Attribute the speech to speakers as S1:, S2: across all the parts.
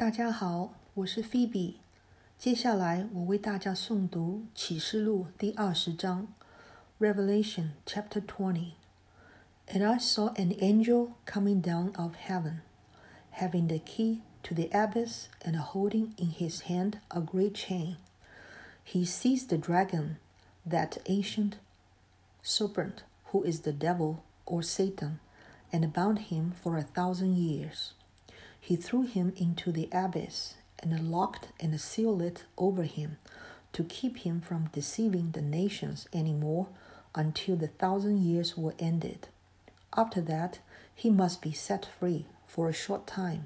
S1: 大家好，我是 Phoebe。接下来我为大家诵读启示录第20章 Revelation chapter 20. And I saw an angel coming down of heaven, having the key to the abyss and holding in his hand a great chain. He seized the dragon, that ancient serpent, who is the devil or Satan, and bound him for 1,000 years. He threw him into the abyss and locked and sealed it over him to keep him from deceiving the nations any more until the 1,000 years were ended. After that, he must be set free for a short time.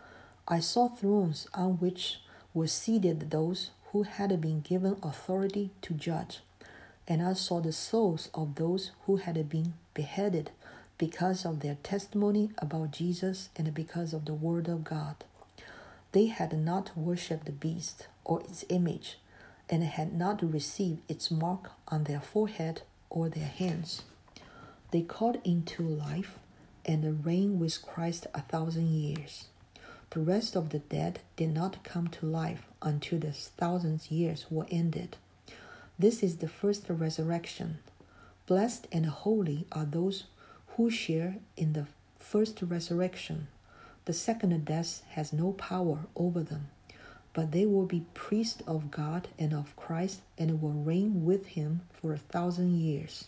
S1: I saw thrones on which were seated those who had been given authority to judge, and I saw the souls of those who had been beheaded because of their testimony about Jesus and because of the word of God. They had not worshipped the beast or its image, and had not received its mark on their forehead or their hands. They called into life and reigned with Christ 1,000 years. The rest of the dead did not come to life until the 1,000 years were ended. This is the first resurrection. Blessed and holy are those who share in the first resurrection. The second death has no power over them, but they will be priests of God and of Christ and will reign with him for 1,000 years.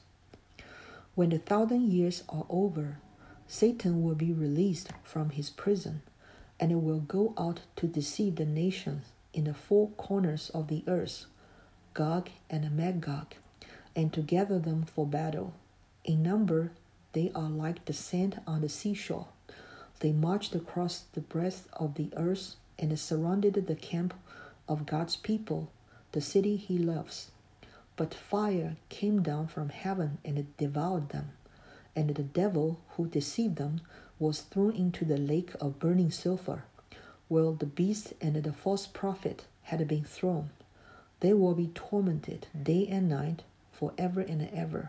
S1: When the 1,000 years are over, Satan will be released from his prison and will go out to deceive the nations in the four corners of the earth, Gog and Magog, and to gather them for battle. In number, they are like the sand on the seashore. They marched across the breadth of the earth and surrounded the camp of God's people, the city he loves. But fire came down from heaven and devoured them, and the devil who deceived them was thrown into the lake of burning sulfur, where the beast and the false prophet had been thrown. They will be tormented day and night forever and ever.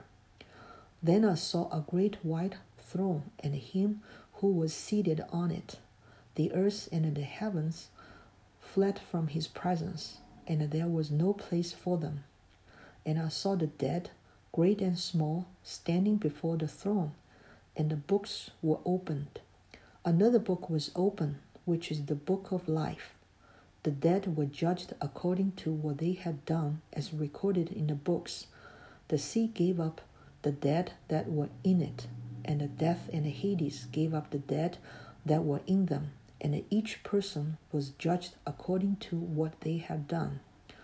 S1: Then I saw a great white throne and him who was seated on it. The earth and the heavens fled from his presence, and there was no place for them. And I saw the dead, great and small, standing before the throne, and the books were opened. Another book was opened, which is the book of life. The dead were judged according to what they had done, as recorded in the books. The sea gave up the dead that were in it, and the death and Hades gave up the dead that were in them, and each person was judged according to what they had done.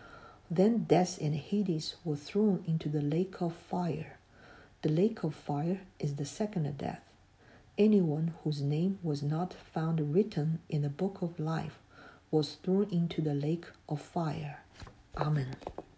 S1: Then death and Hades were thrown into the lake of fire. The lake of fire is the second death. Anyone whose name was not found written in the book of life was thrown into the lake of fire. Amen.